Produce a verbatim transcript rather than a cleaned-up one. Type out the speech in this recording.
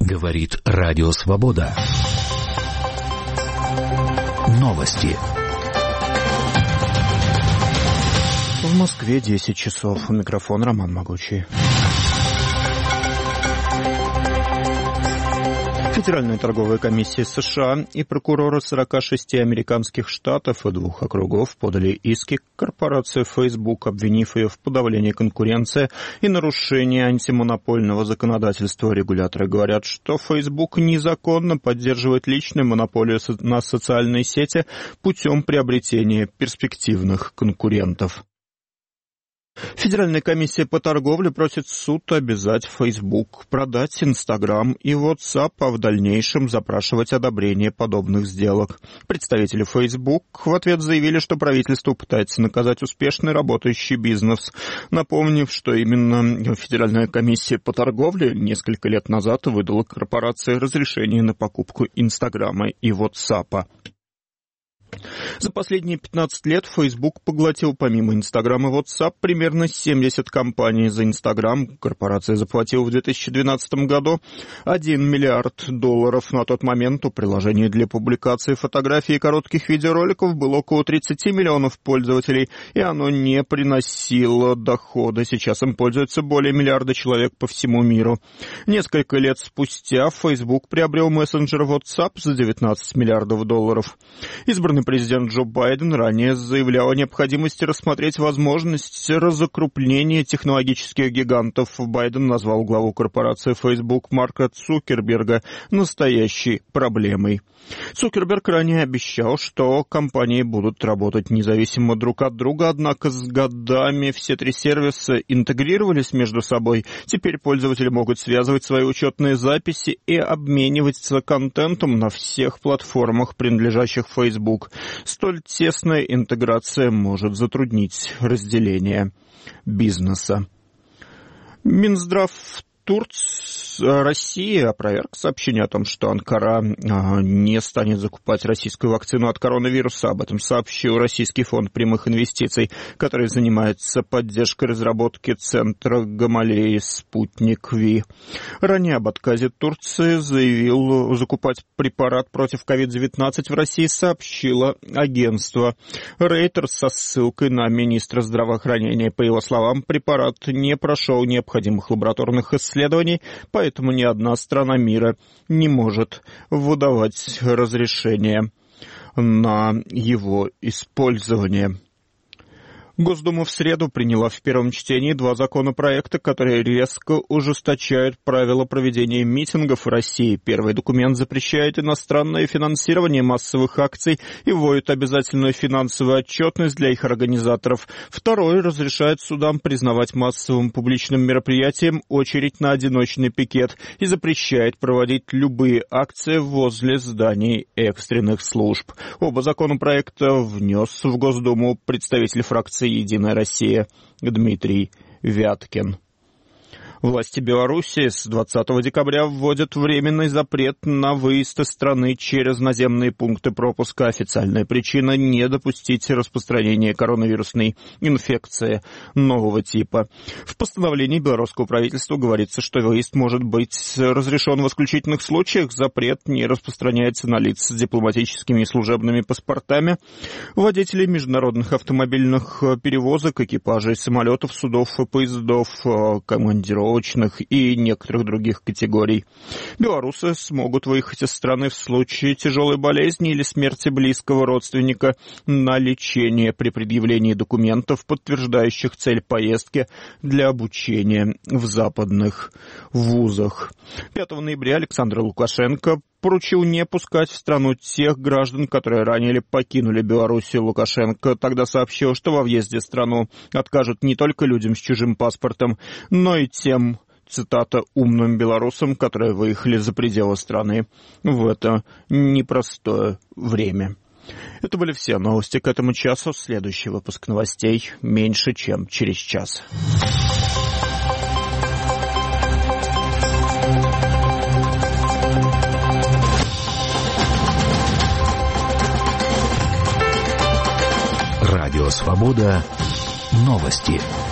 Говорит Радио Свобода. Новости. В Москве десять часов. У микрофона Роман Могучий. Федеральная торговая комиссия США и прокуроры сорока шести американских штатов и двух округов подали иски к корпорации Facebook, обвинив ее в подавлении конкуренции и нарушении антимонопольного законодательства. Регуляторы говорят, что Facebook незаконно поддерживает личную монополию на социальные сети путем приобретения перспективных конкурентов. Федеральная комиссия по торговле просит суд обязать Facebook продать Instagram и WhatsApp, а в дальнейшем запрашивать одобрение подобных сделок. Представители Facebook в ответ заявили, что правительство пытается наказать успешный работающий бизнес, напомнив, что именно Федеральная комиссия по торговле несколько лет назад выдала корпорации разрешение на покупку Instagram и WhatsApp. За последние пятнадцать лет Facebook поглотил помимо Instagram и WhatsApp примерно семьдесят компаний. За Instagram корпорация заплатила в две тысячи двенадцатом году один миллиард долларов. На тот момент у приложения для публикации фотографий и коротких видеороликов было около тридцать миллионов пользователей, и оно не приносило дохода. Сейчас им пользуется более миллиарда человек по всему миру. Несколько лет спустя Facebook приобрел мессенджер WhatsApp за девятнадцать миллиардов долларов. Избранный президент Джо Байден ранее заявлял о необходимости рассмотреть возможность разукрупнения технологических гигантов. Байден назвал главу корпорации Facebook Марка Цукерберга настоящей проблемой. Цукерберг ранее обещал, что компании будут работать независимо друг от друга, однако с годами все три сервиса интегрировались между собой. Теперь пользователи могут связывать свои учетные записи и обмениваться контентом на всех платформах, принадлежащих Facebook. Столь тесная интеграция может затруднить разделение бизнеса. Минздрав Турции, России опроверг сообщение о том, что Анкара не станет закупать российскую вакцину от коронавируса. Об этом сообщил Российский фонд прямых инвестиций, который занимается поддержкой разработки центра Гамалеи «Спутник Ви». Ранее об отказе Турции заявил закупать препарат против ковид девятнадцать в России, сообщило агентство Reuters со ссылкой на министра здравоохранения. По его словам, препарат не прошел необходимых лабораторных исследований, исследований, поэтому ни одна страна мира не может выдавать разрешение на его использование. Госдума в среду приняла в первом чтении два законопроекта, которые резко ужесточают правила проведения митингов в России. Первый документ запрещает иностранное финансирование массовых акций и вводит обязательную финансовую отчетность для их организаторов. Второй разрешает судам признавать массовым публичным мероприятием очередь на одиночный пикет и запрещает проводить любые акции возле зданий экстренных служб. Оба законопроекта внес в Госдуму представитель фракции «Единая Россия» Дмитрий Вяткин. Власти Беларуси с двадцатого декабря вводят временный запрет на выезд из страны через наземные пункты пропуска. Официальная причина – не допустить распространения коронавирусной инфекции нового типа. В постановлении белорусского правительства говорится, что выезд может быть разрешен в исключительных случаях. Запрет не распространяется на лиц с дипломатическими и служебными паспортами, водителей международных автомобильных перевозок, экипажей самолетов, судов и поездов, командировок и некоторых других категорий. Белорусы смогут выехать из страны в случае тяжелой болезни или смерти близкого родственника на лечение при предъявлении документов, подтверждающих цель поездки для обучения в западных вузах. пятого ноября Александр Лукашенко поручил не пускать в страну тех граждан, которые ранее покинули Белоруссию. Лукашенко тогда сообщил, что во въезде в страну откажут не только людям с чужим паспортом, но и тем, цитата, «умным белорусам, которые выехали за пределы страны в это непростое время». Это были все новости к этому часу. Следующий выпуск новостей меньше, чем через час. Радио Свобода. Новости.